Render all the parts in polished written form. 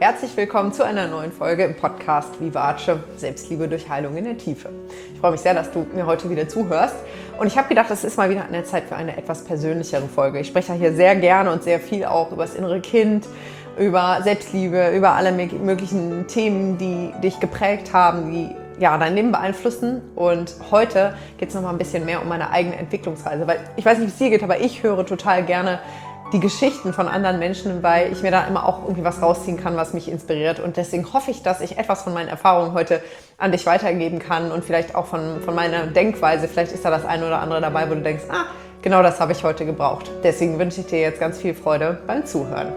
Herzlich willkommen zu einer neuen Folge im Podcast Vivace, Selbstliebe durch Heilung in der Tiefe. Ich freue mich sehr, dass du mir heute wieder zuhörst. Und ich habe gedacht, es ist mal wieder an der Zeit für eine etwas persönlichere Folge. Ich spreche ja hier sehr gerne und sehr viel auch über das innere Kind, über Selbstliebe, über alle möglichen Themen, die dich geprägt haben, die dein Leben beeinflussen. Und heute geht es noch mal ein bisschen mehr um meine eigene Entwicklungsreise. Weil ich weiß nicht, wie es dir geht, aber ich höre total gerne die Geschichten von anderen Menschen, weil ich mir da immer auch irgendwie was rausziehen kann, was mich inspiriert. Und deswegen hoffe ich, dass ich etwas von meinen Erfahrungen heute an dich weitergeben kann und vielleicht auch von meiner Denkweise. Vielleicht ist da das eine oder andere dabei, wo du denkst, genau das habe ich heute gebraucht. Deswegen wünsche ich dir jetzt ganz viel Freude beim Zuhören.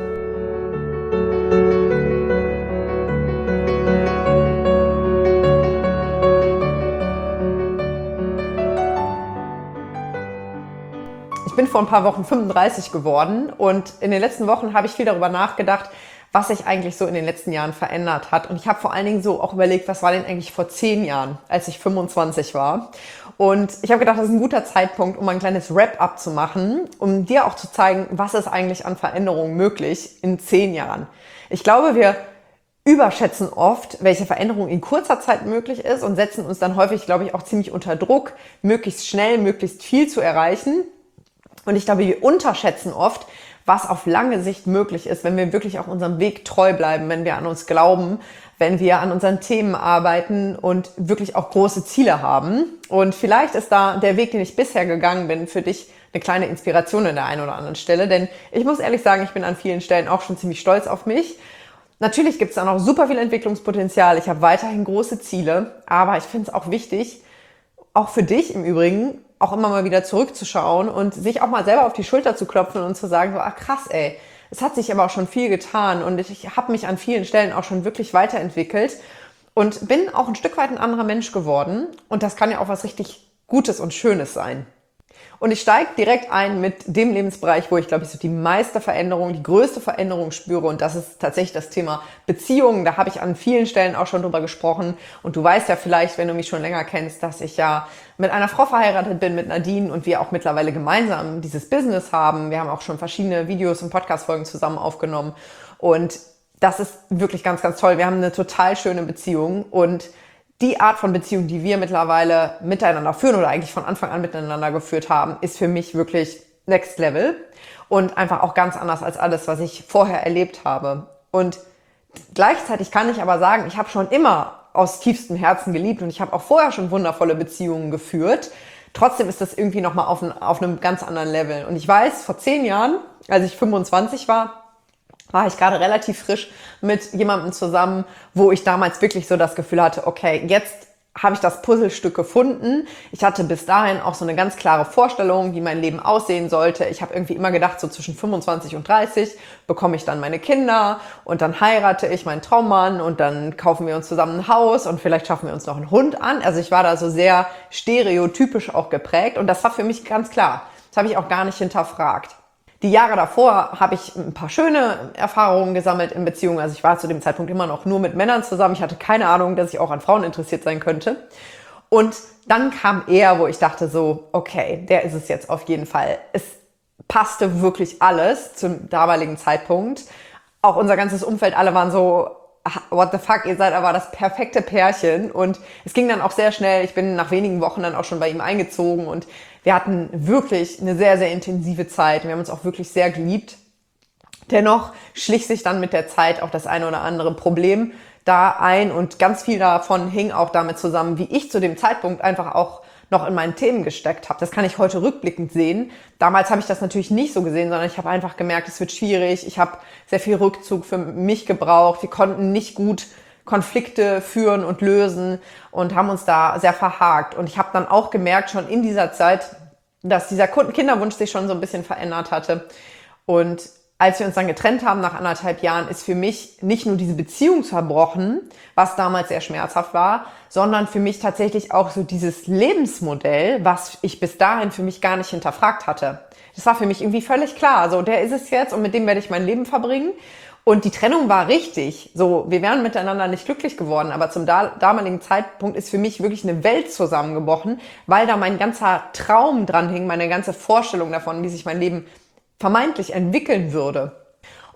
Ich bin vor ein paar Wochen 35 geworden und in den letzten Wochen habe ich viel darüber nachgedacht, was sich eigentlich so in den letzten Jahren verändert hat. Und ich habe vor allen Dingen so auch überlegt, was war denn eigentlich vor 10 Jahren, als ich 25 war. Und ich habe gedacht, das ist ein guter Zeitpunkt, um ein kleines Wrap-up zu machen, um dir auch zu zeigen, was ist eigentlich an Veränderungen möglich in 10 Jahren. Ich glaube, wir überschätzen oft, welche Veränderung in kurzer Zeit möglich ist und setzen uns dann häufig, glaube ich, auch ziemlich unter Druck, möglichst schnell, möglichst viel zu erreichen. Und ich glaube, wir unterschätzen oft, was auf lange Sicht möglich ist, wenn wir wirklich auch unserem Weg treu bleiben, wenn wir an uns glauben, wenn wir an unseren Themen arbeiten und wirklich auch große Ziele haben. Und vielleicht ist da der Weg, den ich bisher gegangen bin, für dich eine kleine Inspiration an der einen oder anderen Stelle. Denn ich muss ehrlich sagen, ich bin an vielen Stellen auch schon ziemlich stolz auf mich. Natürlich gibt es da noch super viel Entwicklungspotenzial. Ich habe weiterhin große Ziele, aber ich finde es auch wichtig, auch für dich im Übrigen, auch immer mal wieder zurückzuschauen und sich auch mal selber auf die Schulter zu klopfen und zu sagen, so, krass, es hat sich aber auch schon viel getan und ich habe mich an vielen Stellen auch schon wirklich weiterentwickelt und bin auch ein Stück weit ein anderer Mensch geworden und das kann ja auch was richtig Gutes und Schönes sein. Und ich steige direkt ein mit dem Lebensbereich, wo ich, glaube ich, so die meiste Veränderung, die größte Veränderung spüre. Und das ist tatsächlich das Thema Beziehungen. Da habe ich an vielen Stellen auch schon drüber gesprochen. Und du weißt ja vielleicht, wenn du mich schon länger kennst, dass ich ja mit einer Frau verheiratet bin, mit Nadine, und wir auch mittlerweile gemeinsam dieses Business haben. Wir haben auch schon verschiedene Videos und Podcast-Folgen zusammen aufgenommen. Und das ist wirklich ganz, ganz toll. Wir haben eine total schöne Beziehung und die Art von Beziehung, die wir mittlerweile miteinander führen oder eigentlich von Anfang an miteinander geführt haben, ist für mich wirklich Next Level und einfach auch ganz anders als alles, was ich vorher erlebt habe. Und gleichzeitig kann ich aber sagen, ich habe schon immer aus tiefstem Herzen geliebt und ich habe auch vorher schon wundervolle Beziehungen geführt. Trotzdem ist das irgendwie nochmal auf einem ganz anderen Level. Und ich weiß, vor 10 Jahren, als ich 25 war ich gerade relativ frisch mit jemandem zusammen, wo ich damals wirklich so das Gefühl hatte, okay, jetzt habe ich das Puzzlestück gefunden. Ich hatte bis dahin auch so eine ganz klare Vorstellung, wie mein Leben aussehen sollte. Ich habe irgendwie immer gedacht, so zwischen 25 und 30 bekomme ich dann meine Kinder und dann heirate ich meinen Traummann und dann kaufen wir uns zusammen ein Haus und vielleicht schaffen wir uns noch einen Hund an. Also ich war da so sehr stereotypisch auch geprägt und das war für mich ganz klar. Das habe ich auch gar nicht hinterfragt. Die Jahre davor habe ich ein paar schöne Erfahrungen gesammelt in Beziehungen. Also ich war zu dem Zeitpunkt immer noch nur mit Männern zusammen. Ich hatte keine Ahnung, dass ich auch an Frauen interessiert sein könnte. Und dann kam er, wo ich dachte so, okay, der ist es jetzt auf jeden Fall. Es passte wirklich alles zum damaligen Zeitpunkt. Auch unser ganzes Umfeld, alle waren so, what the fuck, ihr seid aber das perfekte Pärchen. Und es ging dann auch sehr schnell. Ich bin nach wenigen Wochen dann auch schon bei ihm eingezogen und wir hatten wirklich eine sehr, sehr intensive Zeit. Wir haben uns auch wirklich sehr geliebt. Dennoch schlich sich dann mit der Zeit auch das eine oder andere Problem da ein und ganz viel davon hing auch damit zusammen, wie ich zu dem Zeitpunkt einfach auch noch in meinen Themen gesteckt habe. Das kann ich heute rückblickend sehen. Damals habe ich das natürlich nicht so gesehen, sondern ich habe einfach gemerkt, es wird schwierig. Ich habe sehr viel Rückzug für mich gebraucht. Wir konnten nicht gut Konflikte führen und lösen und haben uns da sehr verhakt. Und ich habe dann auch gemerkt, schon in dieser Zeit, dass dieser Kinderwunsch sich schon so ein bisschen verändert hatte. Und als wir uns dann getrennt haben nach 1,5 Jahren, ist für mich nicht nur diese Beziehung zerbrochen, was damals sehr schmerzhaft war, sondern für mich tatsächlich auch so dieses Lebensmodell, was ich bis dahin für mich gar nicht hinterfragt hatte. Das war für mich irgendwie völlig klar. So, der ist es jetzt und mit dem werde ich mein Leben verbringen. Und die Trennung war richtig. So, wir wären miteinander nicht glücklich geworden, aber zum damaligen Zeitpunkt ist für mich wirklich eine Welt zusammengebrochen, weil da mein ganzer Traum dran hing, meine ganze Vorstellung davon, wie sich mein Leben vermeintlich entwickeln würde.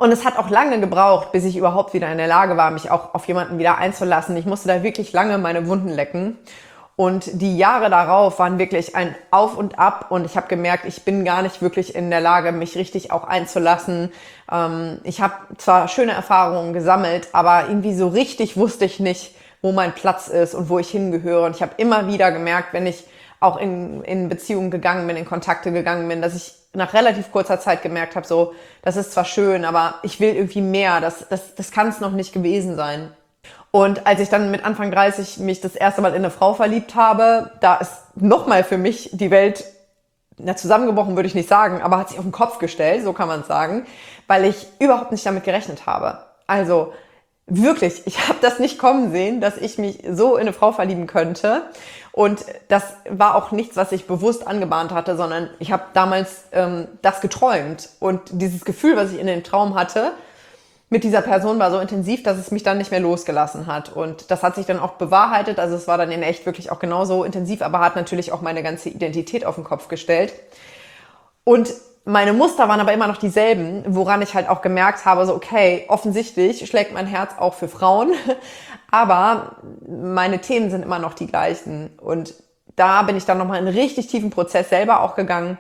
Und es hat auch lange gebraucht, bis ich überhaupt wieder in der Lage war, mich auch auf jemanden wieder einzulassen. Ich musste da wirklich lange meine Wunden lecken. Und die Jahre darauf waren wirklich ein Auf und Ab. Und ich habe gemerkt, ich bin gar nicht wirklich in der Lage, mich richtig auch einzulassen. Ich habe zwar schöne Erfahrungen gesammelt, aber irgendwie so richtig wusste ich nicht, wo mein Platz ist und wo ich hingehöre. Und ich habe immer wieder gemerkt, wenn ich auch in Beziehungen gegangen bin, in Kontakte gegangen bin, dass ich nach relativ kurzer Zeit gemerkt habe, so, das ist zwar schön, aber ich will irgendwie mehr. Das kann es noch nicht gewesen sein. Und als ich dann mit Anfang 30 mich das erste Mal in eine Frau verliebt habe, da ist nochmal für mich die Welt, na, zusammengebrochen würde ich nicht sagen, aber hat sich auf den Kopf gestellt, so kann man es sagen, weil ich überhaupt nicht damit gerechnet habe. Also wirklich, ich habe das nicht kommen sehen, dass ich mich so in eine Frau verlieben könnte. Und das war auch nichts, was ich bewusst angebahnt hatte, sondern ich habe damals das geträumt. Und dieses Gefühl, was ich in dem Traum hatte, mit dieser Person war so intensiv, dass es mich dann nicht mehr losgelassen hat. Und das hat sich dann auch bewahrheitet. Also es war dann in echt wirklich auch genauso intensiv, aber hat natürlich auch meine ganze Identität auf den Kopf gestellt. Und meine Muster waren aber immer noch dieselben, woran ich halt auch gemerkt habe, so okay, offensichtlich schlägt mein Herz auch für Frauen, aber meine Themen sind immer noch die gleichen. Und da bin ich dann nochmal in einen richtig tiefen Prozess selber auch gegangen,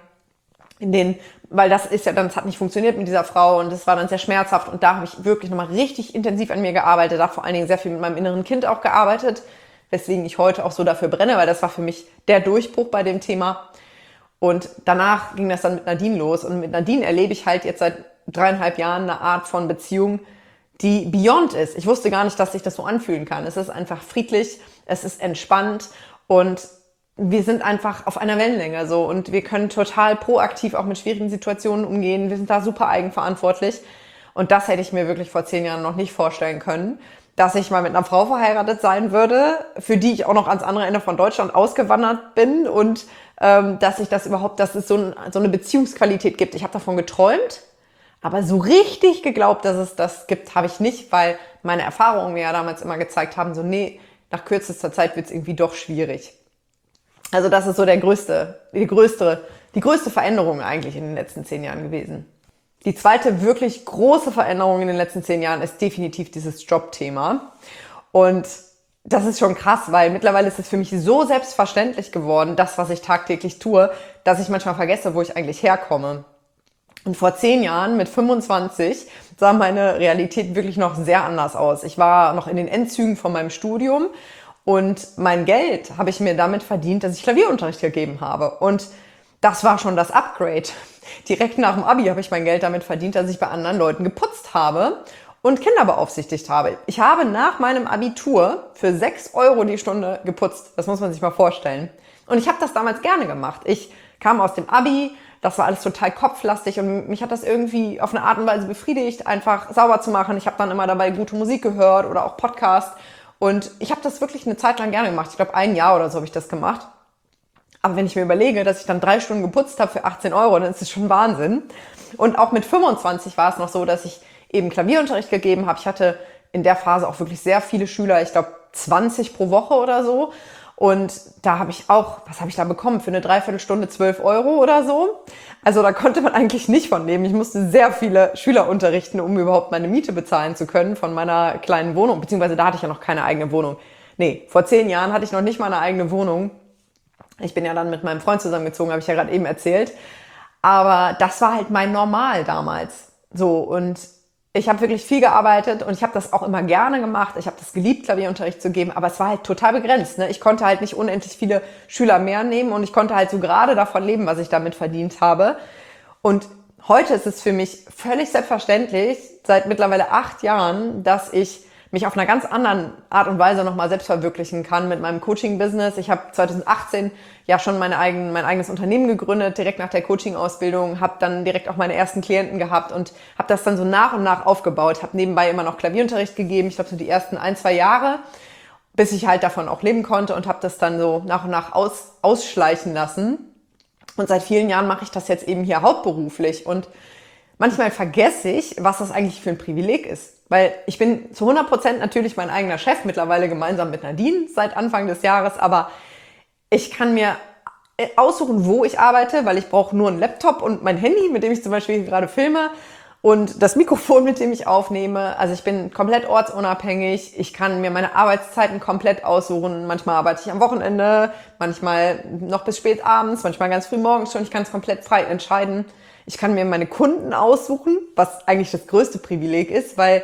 weil das ist ja dann, es hat nicht funktioniert mit dieser Frau und das war dann sehr schmerzhaft und da habe ich wirklich nochmal richtig intensiv an mir gearbeitet, da vor allen Dingen sehr viel mit meinem inneren Kind auch gearbeitet, weswegen ich heute auch so dafür brenne, weil das war für mich der Durchbruch bei dem Thema. Und danach ging das dann mit Nadine los und mit Nadine erlebe ich halt jetzt seit 3,5 Jahren eine Art von Beziehung, die beyond ist. Ich wusste gar nicht, dass sich das so anfühlen kann. Es ist einfach friedlich, es ist entspannt und wir sind einfach auf einer Wellenlänge so und wir können total proaktiv auch mit schwierigen Situationen umgehen. Wir sind da super eigenverantwortlich und das hätte ich mir wirklich vor 10 Jahren noch nicht vorstellen können, dass ich mal mit einer Frau verheiratet sein würde, für die ich auch noch ans andere Ende von Deutschland ausgewandert bin und dass es so eine Beziehungsqualität gibt. Ich habe davon geträumt, aber so richtig geglaubt, dass es das gibt, habe ich nicht, weil meine Erfahrungen mir ja damals immer gezeigt haben, so nee, nach kürzester Zeit wird es irgendwie doch schwierig. Also das ist so die größte Veränderung eigentlich in den letzten 10 Jahren gewesen. Die zweite wirklich große Veränderung in den letzten 10 Jahren ist definitiv dieses Jobthema. Und das ist schon krass, weil mittlerweile ist es für mich so selbstverständlich geworden, das, was ich tagtäglich tue, dass ich manchmal vergesse, wo ich eigentlich herkomme. Und vor 10 Jahren, mit 25, sah meine Realität wirklich noch sehr anders aus. Ich war noch in den Endzügen von meinem Studium und mein Geld habe ich mir damit verdient, dass ich Klavierunterricht gegeben habe. Und das war schon das Upgrade. Direkt nach dem Abi habe ich mein Geld damit verdient, dass ich bei anderen Leuten geputzt habe und Kinder beaufsichtigt habe. Ich habe nach meinem Abitur für 6 Euro die Stunde geputzt. Das muss man sich mal vorstellen. Und ich habe das damals gerne gemacht. Ich kam aus dem Abi, das war alles total kopflastig und mich hat das irgendwie auf eine Art und Weise befriedigt, einfach sauber zu machen. Ich habe dann immer dabei gute Musik gehört oder auch Podcast. Und ich habe das wirklich eine Zeit lang gerne gemacht. Ich glaube, 1 Jahr oder so habe ich das gemacht. Aber wenn ich mir überlege, dass ich dann 3 Stunden geputzt habe für 18 Euro, dann ist das schon Wahnsinn. Und auch mit 25 war es noch so, dass ich eben Klavierunterricht gegeben habe. Ich hatte in der Phase auch wirklich sehr viele Schüler, ich glaube 20 pro Woche oder so. Und da habe ich auch, was habe ich da bekommen? Für eine Dreiviertelstunde 12 Euro oder so. Also da konnte man eigentlich nicht von leben. Ich musste sehr viele Schüler unterrichten, um überhaupt meine Miete bezahlen zu können von meiner kleinen Wohnung. Beziehungsweise da hatte ich ja noch keine eigene Wohnung. Nee, vor 10 Jahren hatte ich noch nicht mal eine eigene Wohnung. Ich bin ja dann mit meinem Freund zusammengezogen, habe ich ja gerade eben erzählt. Aber das war halt mein Normal damals. So, und ich habe wirklich viel gearbeitet und ich habe das auch immer gerne gemacht. Ich habe das geliebt, Klavierunterricht zu geben, aber es war halt total begrenzt. Ne? Ich konnte halt nicht unendlich viele Schüler mehr nehmen und ich konnte halt so gerade davon leben, was ich damit verdient habe. Und heute ist es für mich völlig selbstverständlich, seit mittlerweile 8 Jahren, dass ich mich auf einer ganz anderen Art und Weise nochmal selbst verwirklichen kann mit meinem Coaching-Business. Ich habe 2018 ja schon mein eigenes Unternehmen gegründet, direkt nach der Coaching-Ausbildung, habe dann direkt auch meine ersten Klienten gehabt und habe das dann so nach und nach aufgebaut. Habe nebenbei immer noch Klavierunterricht gegeben, ich glaube so die ersten 1, 2 Jahre, bis ich halt davon auch leben konnte und habe das dann so nach und nach ausschleichen lassen. Und seit vielen Jahren mache ich das jetzt eben hier hauptberuflich und manchmal vergesse ich, was das eigentlich für ein Privileg ist. Weil ich bin zu 100% natürlich mein eigener Chef, mittlerweile gemeinsam mit Nadine seit Anfang des Jahres, aber ich kann mir aussuchen, wo ich arbeite, weil ich brauche nur einen Laptop und mein Handy, mit dem ich zum Beispiel gerade filme. Und das Mikrofon, mit dem ich aufnehme, also ich bin komplett ortsunabhängig. Ich kann mir meine Arbeitszeiten komplett aussuchen. Manchmal arbeite ich am Wochenende, manchmal noch bis spät abends, manchmal ganz früh morgens schon. Ich kann es komplett frei entscheiden. Ich kann mir meine Kunden aussuchen, was eigentlich das größte Privileg ist, weil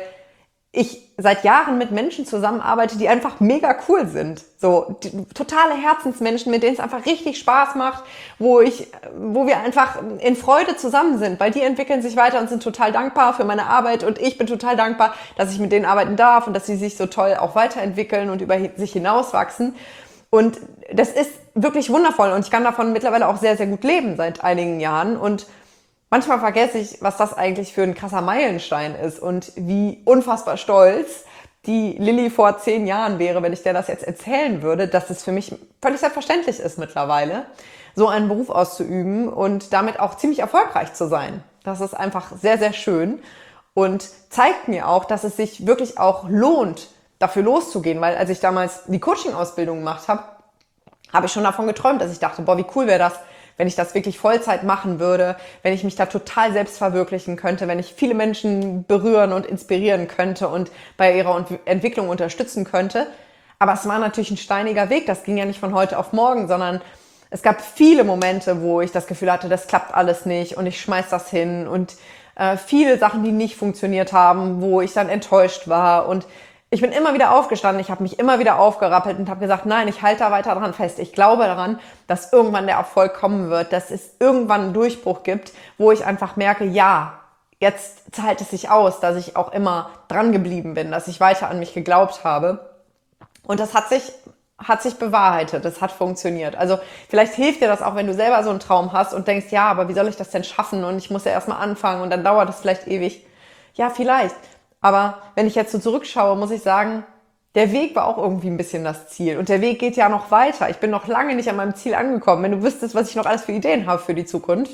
ich seit Jahren mit Menschen zusammenarbeite, die einfach mega cool sind. So totale Herzensmenschen, mit denen es einfach richtig Spaß macht, wo wir einfach in Freude zusammen sind, weil die entwickeln sich weiter und sind total dankbar für meine Arbeit und ich bin total dankbar, dass ich mit denen arbeiten darf und dass sie sich so toll auch weiterentwickeln und über sich hinauswachsen. Und das ist wirklich wundervoll und ich kann davon mittlerweile auch sehr, sehr gut leben seit einigen Jahren und manchmal vergesse ich, was das eigentlich für ein krasser Meilenstein ist und wie unfassbar stolz die Lilly vor 10 Jahren wäre, wenn ich dir das jetzt erzählen würde, dass es für mich völlig selbstverständlich ist mittlerweile, so einen Beruf auszuüben und damit auch ziemlich erfolgreich zu sein. Das ist einfach sehr, sehr schön und zeigt mir auch, dass es sich wirklich auch lohnt, dafür loszugehen, weil als ich damals die Coaching-Ausbildung gemacht habe, habe ich schon davon geträumt, dass ich dachte, boah, wie cool wäre das, wenn ich das wirklich Vollzeit machen würde, wenn ich mich da total selbst verwirklichen könnte, wenn ich viele Menschen berühren und inspirieren könnte und bei ihrer Entwicklung unterstützen könnte. Aber es war natürlich ein steiniger Weg. Das ging ja nicht von heute auf morgen, sondern es gab viele Momente, wo ich das Gefühl hatte, das klappt alles nicht und ich schmeiß das hin und viele Sachen, die nicht funktioniert haben, wo ich dann enttäuscht war und ich bin immer wieder aufgestanden, ich habe mich immer wieder aufgerappelt und habe gesagt, nein, ich halte da weiter dran fest. Ich glaube daran, dass irgendwann der Erfolg kommen wird, dass es irgendwann einen Durchbruch gibt, wo ich einfach merke, ja, jetzt zahlt es sich aus, dass ich auch immer dran geblieben bin, dass ich weiter an mich geglaubt habe. Und das hat sich bewahrheitet, das hat funktioniert. Also vielleicht hilft dir das auch, wenn du selber so einen Traum hast und denkst, ja, aber wie soll ich das denn schaffen und ich muss ja erstmal anfangen und dann dauert es vielleicht ewig. Ja, vielleicht. Aber wenn ich jetzt so zurückschaue, muss ich sagen, der Weg war auch irgendwie ein bisschen das Ziel. Und der Weg geht ja noch weiter. Ich bin noch lange nicht an meinem Ziel angekommen, wenn du wüsstest, was ich noch alles für Ideen habe für die Zukunft.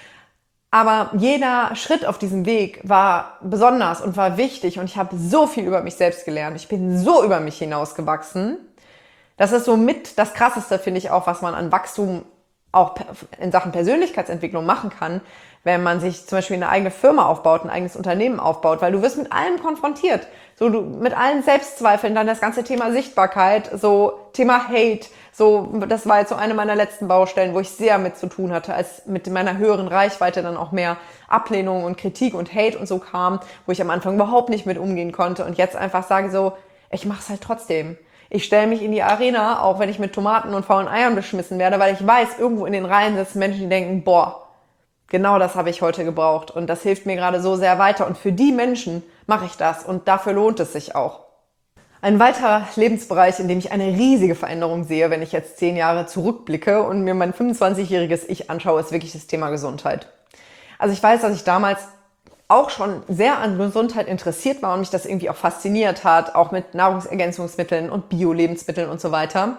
Aber jeder Schritt auf diesem Weg war besonders und war wichtig. Und ich habe so viel über mich selbst gelernt. Ich bin so über mich hinausgewachsen. Das ist so mit das Krasseste, finde ich auch, was man an Wachstum auch in Sachen Persönlichkeitsentwicklung machen kann, wenn man sich zum Beispiel eine eigene Firma aufbaut, ein eigenes Unternehmen aufbaut, weil du wirst mit allem konfrontiert. So, du mit allen Selbstzweifeln, dann das ganze Thema Sichtbarkeit, so Thema Hate, so, das war jetzt so eine meiner letzten Baustellen, wo ich sehr mit zu tun hatte, als mit meiner höheren Reichweite dann auch mehr Ablehnung und Kritik und Hate und so kam, wo ich am Anfang überhaupt nicht mit umgehen konnte und jetzt einfach sage so, ich mache es halt trotzdem. Ich stelle mich in die Arena, auch wenn ich mit Tomaten und faulen Eiern beschmissen werde, weil ich weiß, irgendwo in den Reihen sitzen Menschen, die denken, boah, genau das habe ich heute gebraucht und das hilft mir gerade so sehr weiter. Und für die Menschen mache ich das und dafür lohnt es sich auch. Ein weiterer Lebensbereich, in dem ich eine riesige Veränderung sehe, wenn ich jetzt 10 Jahre zurückblicke und mir mein 25-jähriges Ich anschaue, ist wirklich das Thema Gesundheit. Also ich weiß, dass ich damals auch schon sehr an Gesundheit interessiert war und mich das irgendwie auch fasziniert hat, auch mit Nahrungsergänzungsmitteln und Bio-Lebensmitteln und so weiter.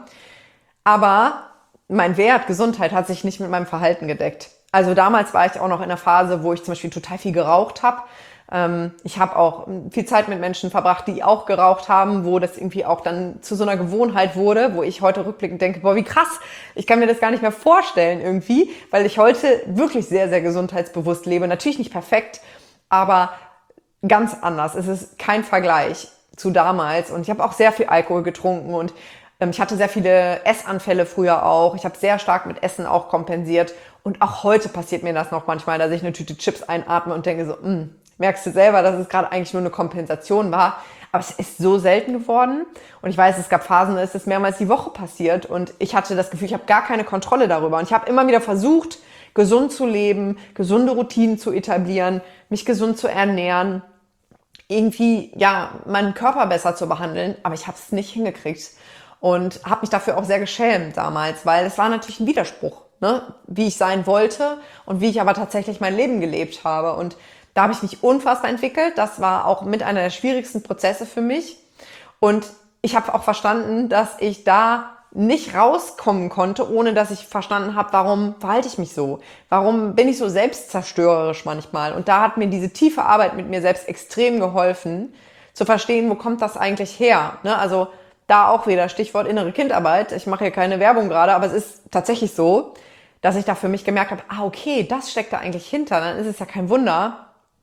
Aber mein Wert Gesundheit hat sich nicht mit meinem Verhalten gedeckt. Also damals war ich auch noch in einer Phase, wo ich zum Beispiel total viel geraucht habe. Ich habe auch viel Zeit mit Menschen verbracht, die auch geraucht haben, wo das irgendwie auch dann zu so einer Gewohnheit wurde, wo ich heute rückblickend denke, boah, wie krass, ich kann mir das gar nicht mehr vorstellen irgendwie, weil ich heute wirklich sehr, sehr gesundheitsbewusst lebe. Natürlich nicht perfekt, aber ganz anders. Es ist kein Vergleich zu damals und ich habe auch sehr viel Alkohol getrunken und ich hatte sehr viele Essanfälle früher auch. Ich habe sehr stark mit Essen auch kompensiert und auch heute passiert mir das noch manchmal, dass ich eine Tüte Chips einatme und denke so, merkst du selber, dass es gerade eigentlich nur eine Kompensation war. Aber es ist so selten geworden und ich weiß, es gab Phasen, da ist es mehrmals die Woche passiert und ich hatte das Gefühl, ich habe gar keine Kontrolle darüber und ich habe immer wieder versucht, gesund zu leben, gesunde Routinen zu etablieren, mich gesund zu ernähren, irgendwie ja meinen Körper besser zu behandeln, aber ich habe es nicht hingekriegt und habe mich dafür auch sehr geschämt damals, weil es war natürlich ein Widerspruch, ne? Wie ich sein wollte und wie ich aber tatsächlich mein Leben gelebt habe und da habe ich mich unfassbar entwickelt. Das war auch mit einer der schwierigsten Prozesse für mich. Und ich habe auch verstanden, dass ich da nicht rauskommen konnte, ohne dass ich verstanden habe, warum verhalte ich mich so? Warum bin ich so selbstzerstörerisch manchmal? Und da hat mir diese tiefe Arbeit mit mir selbst extrem geholfen, zu verstehen, wo kommt das eigentlich her? Ne? Also da auch wieder Stichwort innere Kindarbeit. Ich mache hier keine Werbung gerade, aber es ist tatsächlich so, dass ich da für mich gemerkt habe, okay, das steckt da eigentlich hinter. Dann ist es ja kein Wunder,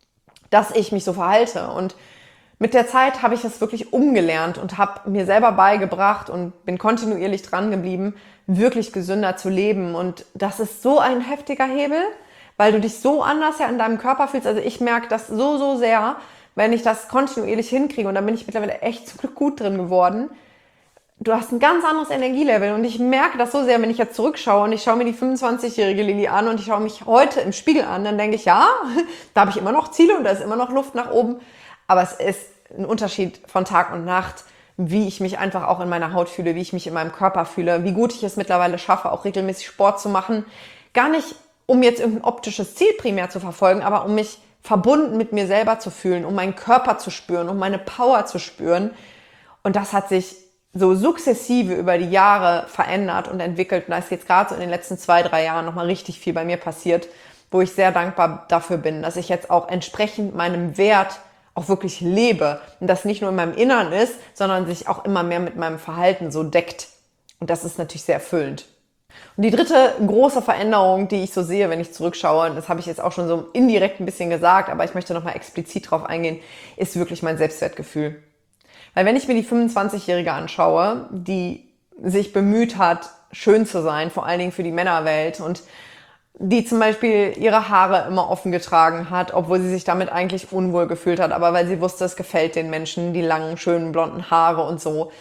dass ich mich so verhalte. Und mit der Zeit habe ich das wirklich umgelernt und habe mir selber beigebracht und bin kontinuierlich dran geblieben, wirklich gesünder zu leben. Und das ist so ein heftiger Hebel, weil du dich so anders ja in deinem Körper fühlst. Also ich merke das so, so sehr, wenn ich das kontinuierlich hinkriege. Und da bin ich mittlerweile echt zum Glück gut drin geworden. Du hast ein ganz anderes Energielevel und ich merke das so sehr, wenn ich jetzt zurückschaue und ich schaue mir die 25-jährige Lilly an und ich schaue mich heute im Spiegel an, dann denke ich, ja, da habe ich immer noch Ziele und da ist immer noch Luft nach oben. Aber es ist ein Unterschied von Tag und Nacht, wie ich mich einfach auch in meiner Haut fühle, wie ich mich in meinem Körper fühle, wie gut ich es mittlerweile schaffe, auch regelmäßig Sport zu machen. Gar nicht, um jetzt irgendein optisches Ziel primär zu verfolgen, aber um mich verbunden mit mir selber zu fühlen, um meinen Körper zu spüren, um meine Power zu spüren. Und das hat sich so sukzessive über die Jahre verändert und entwickelt. Und da ist jetzt gerade so in den letzten 2-3 Jahren nochmal richtig viel bei mir passiert, wo ich sehr dankbar dafür bin, dass ich jetzt auch entsprechend meinem Wert auch wirklich lebe. Und das nicht nur in meinem Innern ist, sondern sich auch immer mehr mit meinem Verhalten so deckt. Und das ist natürlich sehr erfüllend. Und die dritte große Veränderung, die ich so sehe, wenn ich zurückschaue, und das habe ich jetzt auch schon so indirekt ein bisschen gesagt, aber ich möchte nochmal explizit drauf eingehen, ist wirklich mein Selbstwertgefühl. Weil wenn ich mir die 25-Jährige anschaue, die sich bemüht hat, schön zu sein, vor allen Dingen für die Männerwelt und die zum Beispiel ihre Haare immer offen getragen hat, obwohl sie sich damit eigentlich unwohl gefühlt hat, aber weil sie wusste, es gefällt den Menschen, die langen, schönen, blonden Haare und so.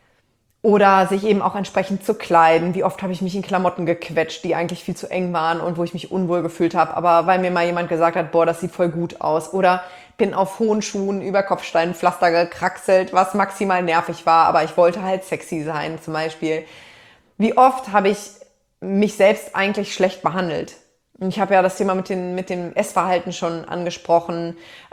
Oder sich eben auch entsprechend zu kleiden. Wie oft habe ich mich in Klamotten gequetscht, die eigentlich viel zu eng waren und wo ich mich unwohl gefühlt habe, aber weil mir mal jemand gesagt hat, boah, das sieht voll gut aus. Oder bin auf hohen Schuhen über Kopfsteinpflaster gekraxelt, was maximal nervig war, aber ich wollte halt sexy sein zum Beispiel. Wie oft habe ich mich selbst eigentlich schlecht behandelt? Ich habe ja das Thema mit dem Essverhalten schon angesprochen.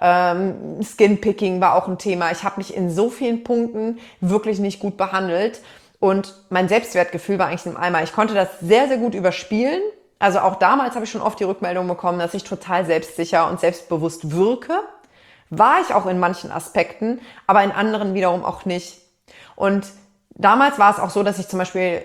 Skinpicking war auch ein Thema. Ich habe mich in so vielen Punkten wirklich nicht gut behandelt. Und mein Selbstwertgefühl war eigentlich im Eimer. Ich konnte das sehr, sehr gut überspielen. Also auch damals habe ich schon oft die Rückmeldung bekommen, dass ich total selbstsicher und selbstbewusst wirke. War ich auch in manchen Aspekten, aber in anderen wiederum auch nicht. Und damals war es auch so, dass ich zum Beispiel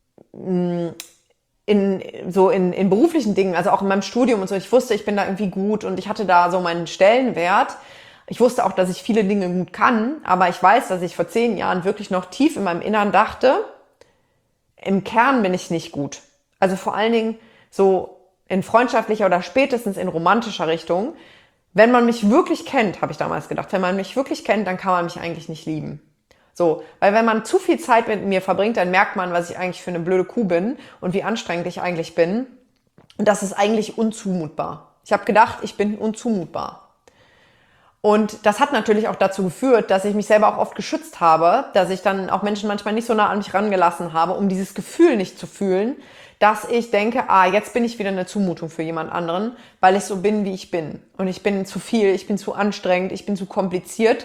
in beruflichen Dingen, also auch in meinem Studium und so, ich wusste, ich bin da irgendwie gut und ich hatte da so meinen Stellenwert. Ich wusste auch, dass ich viele Dinge gut kann, aber ich weiß, dass ich vor 10 Jahren wirklich noch tief in meinem Innern dachte, im Kern bin ich nicht gut. Also vor allen Dingen so in freundschaftlicher oder spätestens in romantischer Richtung. Wenn man mich wirklich kennt, habe ich damals gedacht, wenn man mich wirklich kennt, dann kann man mich eigentlich nicht lieben. So, weil wenn man zu viel Zeit mit mir verbringt, dann merkt man, was ich eigentlich für eine blöde Kuh bin und wie anstrengend ich eigentlich bin. Und das ist eigentlich unzumutbar. Ich habe gedacht, ich bin unzumutbar. Und das hat natürlich auch dazu geführt, dass ich mich selber auch oft geschützt habe, dass ich dann auch Menschen manchmal nicht so nah an mich rangelassen habe, um dieses Gefühl nicht zu fühlen, dass ich denke, jetzt bin ich wieder eine Zumutung für jemand anderen, weil ich so bin, wie ich bin. Und ich bin zu viel, ich bin zu anstrengend, ich bin zu kompliziert.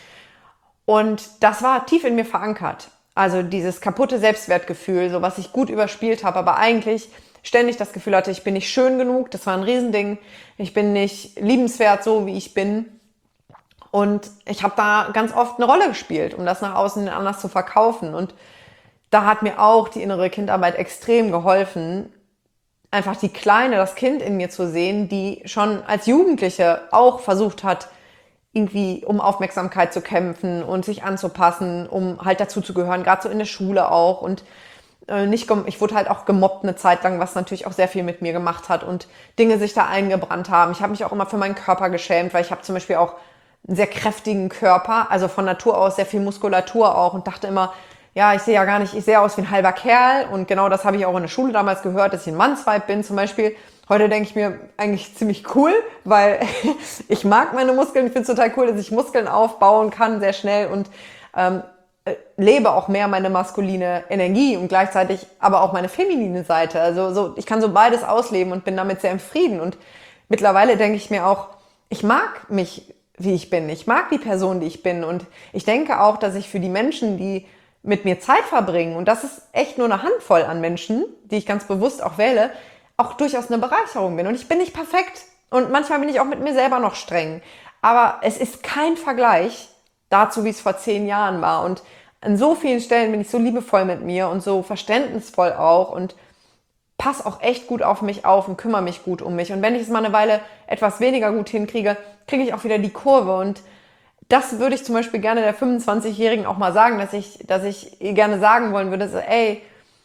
Und das war tief in mir verankert. Also dieses kaputte Selbstwertgefühl, so was ich gut überspielt habe, aber eigentlich ständig das Gefühl hatte, ich bin nicht schön genug, das war ein Riesending, ich bin nicht liebenswert so, wie ich bin. Und ich habe da ganz oft eine Rolle gespielt, um das nach außen anders zu verkaufen. Und da hat mir auch die innere Kindarbeit extrem geholfen, einfach die Kleine, das Kind in mir zu sehen, die schon als Jugendliche auch versucht hat, irgendwie um Aufmerksamkeit zu kämpfen und sich anzupassen, um halt dazu zu gehören, gerade so in der Schule auch. Und ich wurde halt auch gemobbt eine Zeit lang, was natürlich auch sehr viel mit mir gemacht hat und Dinge sich da eingebrannt haben. Ich habe mich auch immer für meinen Körper geschämt, weil ich habe zum Beispiel auch einen sehr kräftigen Körper, also von Natur aus sehr viel Muskulatur auch und dachte immer, ja, ich sehe ja gar nicht, ich sehe aus wie ein halber Kerl und genau das habe ich auch in der Schule damals gehört, dass ich ein Mannsweib bin zum Beispiel. Heute denke ich mir eigentlich ziemlich cool, weil ich mag meine Muskeln. Ich finde es total cool, dass ich Muskeln aufbauen kann sehr schnell und lebe auch mehr meine maskuline Energie und gleichzeitig aber auch meine feminine Seite. Also ich kann so beides ausleben und bin damit sehr im Frieden. Und mittlerweile denke ich mir auch, ich mag mich, wie ich bin. Ich mag die Person, die ich bin. Und ich denke auch, dass ich für die Menschen, die mit mir Zeit verbringen, und das ist echt nur eine Handvoll an Menschen, die ich ganz bewusst auch wähle, auch durchaus eine Bereicherung bin. Und ich bin nicht perfekt. Und manchmal bin ich auch mit mir selber noch streng. Aber es ist kein Vergleich dazu, wie es vor 10 Jahren war. Und an so vielen Stellen bin ich so liebevoll mit mir und so verständnisvoll auch. Und pass auch echt gut auf mich auf und kümmere mich gut um mich. Und wenn ich es mal eine Weile etwas weniger gut hinkriege, kriege ich auch wieder die Kurve. Und das würde ich zum Beispiel gerne der 25-Jährigen auch mal sagen, dass ich ihr gerne sagen wollen würde, so, ey,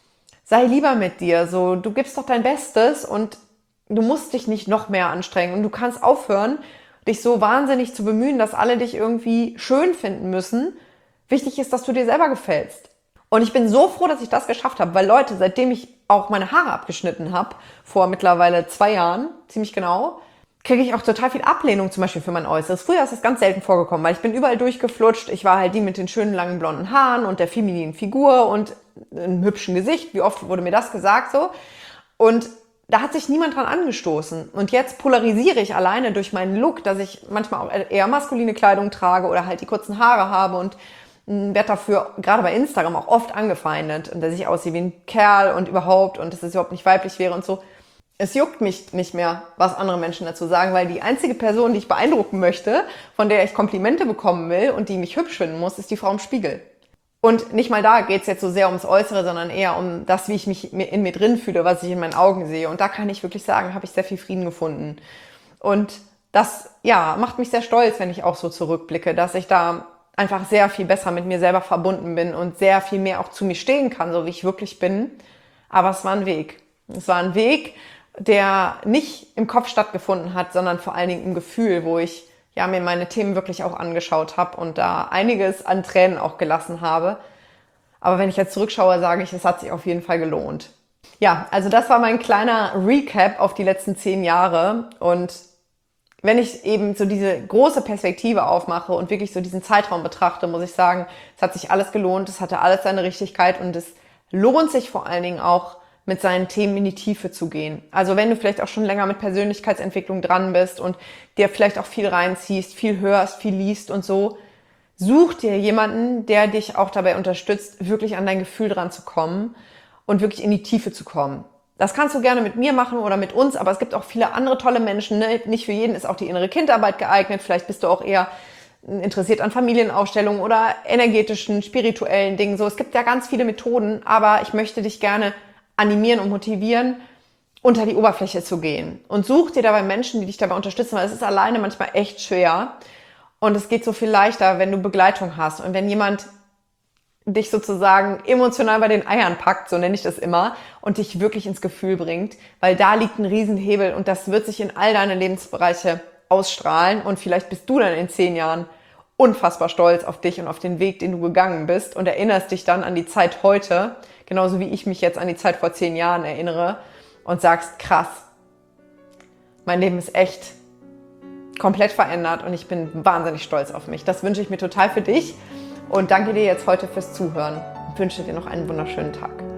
sei lieber mit dir, so, du gibst doch dein Bestes und du musst dich nicht noch mehr anstrengen und du kannst aufhören, dich so wahnsinnig zu bemühen, dass alle dich irgendwie schön finden müssen. Wichtig ist, dass du dir selber gefällst. Und ich bin so froh, dass ich das geschafft habe, weil Leute, seitdem ich auch meine Haare abgeschnitten habe, vor mittlerweile 2 Jahren, ziemlich genau, kriege ich auch total viel Ablehnung zum Beispiel für mein Äußeres. Früher ist das ganz selten vorgekommen, weil ich bin überall durchgeflutscht. Ich war halt die mit den schönen langen blonden Haaren und der femininen Figur und einem hübschen Gesicht. Wie oft wurde mir das gesagt so? Und da hat sich niemand dran angestoßen. Und jetzt polarisiere ich alleine durch meinen Look, dass ich manchmal auch eher maskuline Kleidung trage oder halt die kurzen Haare habe und werde dafür gerade bei Instagram auch oft angefeindet und dass ich aussehe wie ein Kerl und überhaupt und dass es überhaupt nicht weiblich wäre und so. Es juckt mich nicht mehr, was andere Menschen dazu sagen, weil die einzige Person, die ich beeindrucken möchte, von der ich Komplimente bekommen will und die mich hübsch finden muss, ist die Frau im Spiegel. Und nicht mal da geht es jetzt so sehr ums Äußere, sondern eher um das, wie ich mich in mir drin fühle, was ich in meinen Augen sehe. Und da kann ich wirklich sagen, habe ich sehr viel Frieden gefunden. Und das, ja, macht mich sehr stolz, wenn ich auch so zurückblicke, dass ich da einfach sehr viel besser mit mir selber verbunden bin und sehr viel mehr auch zu mir stehen kann, so wie ich wirklich bin. Aber es war ein Weg. Es war ein Weg, der nicht im Kopf stattgefunden hat, sondern vor allen Dingen im Gefühl, wo ich ja mir meine Themen wirklich auch angeschaut habe und da einiges an Tränen auch gelassen habe. Aber wenn ich jetzt zurückschaue, sage ich, es hat sich auf jeden Fall gelohnt. Ja, also das war mein kleiner Recap auf die letzten 10 Jahre. Und wenn ich eben so diese große Perspektive aufmache und wirklich so diesen Zeitraum betrachte, muss ich sagen, es hat sich alles gelohnt, es hatte alles seine Richtigkeit und es lohnt sich vor allen Dingen auch, mit seinen Themen in die Tiefe zu gehen. Also wenn du vielleicht auch schon länger mit Persönlichkeitsentwicklung dran bist und dir vielleicht auch viel reinziehst, viel hörst, viel liest und so, such dir jemanden, der dich auch dabei unterstützt, wirklich an dein Gefühl dran zu kommen und wirklich in die Tiefe zu kommen. Das kannst du gerne mit mir machen oder mit uns, aber es gibt auch viele andere tolle Menschen. Ne? Nicht für jeden ist auch die innere Kindarbeit geeignet. Vielleicht bist du auch eher interessiert an Familienaufstellungen oder energetischen, spirituellen Dingen. So, es gibt ja ganz viele Methoden, aber ich möchte dich gerne animieren und motivieren, unter die Oberfläche zu gehen. Und such dir dabei Menschen, die dich dabei unterstützen, weil es ist alleine manchmal echt schwer. Und es geht so viel leichter, wenn du Begleitung hast. Und wenn jemand dich sozusagen emotional bei den Eiern packt, so nenne ich das immer, und dich wirklich ins Gefühl bringt, weil da liegt ein Riesenhebel und das wird sich in all deine Lebensbereiche ausstrahlen. Und vielleicht bist du dann in 10 Jahren unfassbar stolz auf dich und auf den Weg, den du gegangen bist und erinnerst dich dann an die Zeit heute, genauso wie ich mich jetzt an die Zeit vor 10 Jahren erinnere und sagst, krass, mein Leben ist echt komplett verändert und ich bin wahnsinnig stolz auf mich. Das wünsche ich mir total für dich und danke dir jetzt heute fürs Zuhören und wünsche dir noch einen wunderschönen Tag.